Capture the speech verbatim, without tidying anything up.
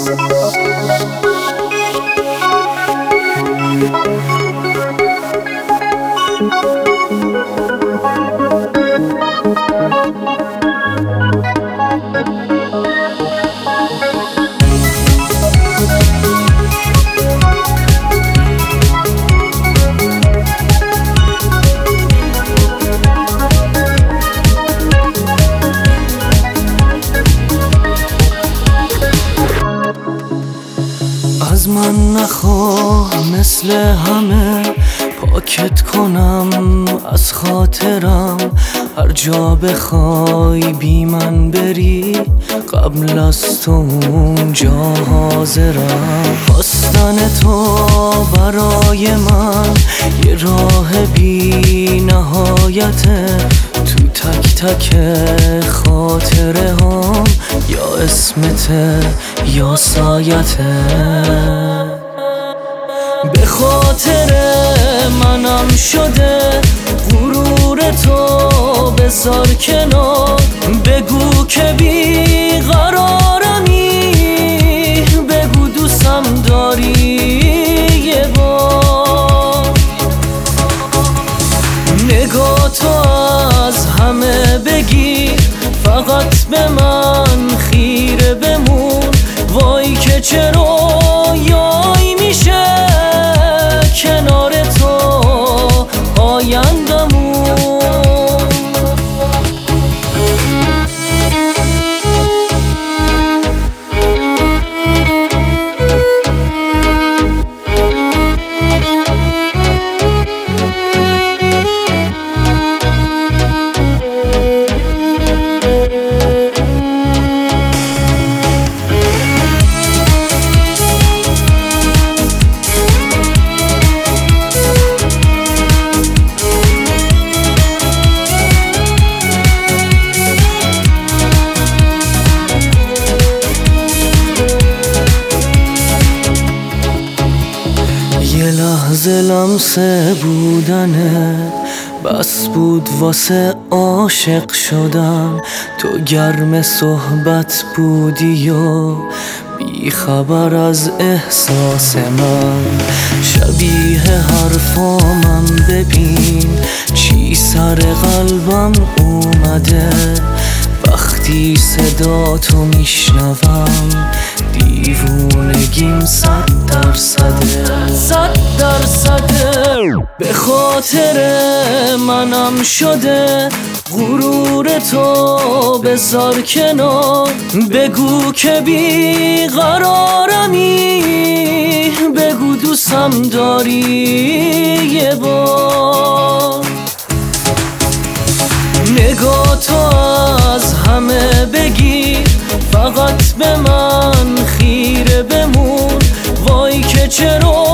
از من نخواه مثل همه پاکت کنم از خاطرم، هر جا بخوای بی من بری قبل از تو اونجا حاضرم. خواستن تو برای من یه راه بی نهایته، تو تک تک خاطره هم یا اسمته یا سایته. به خاطر منم شده غرور تو بذار کنار، بگو که بی قرارمی، بگو دوستم داری یه بار. نگاه تو از همه بگیر، فقط به من خیره بمون، وای که چرا یای میشه کنار تو آیندمون. یه لحظه لمسه بودنه بس بود واسه عاشق شدن، تو گرم صحبت بودی و بی خبر از احساس من. شبیه حرفامم ببین چی سر قلبم اومده، وقتی صدا تو میشنوم دیوونگیم صد درصده صد درصده. به خاطر منم شده غرور تو بذار کنار، بگو که بی قرارمی، بگو دوستم داری یه بار. نگاه تو از همه بگیر، فقط به من خیره بمون، وای که چرا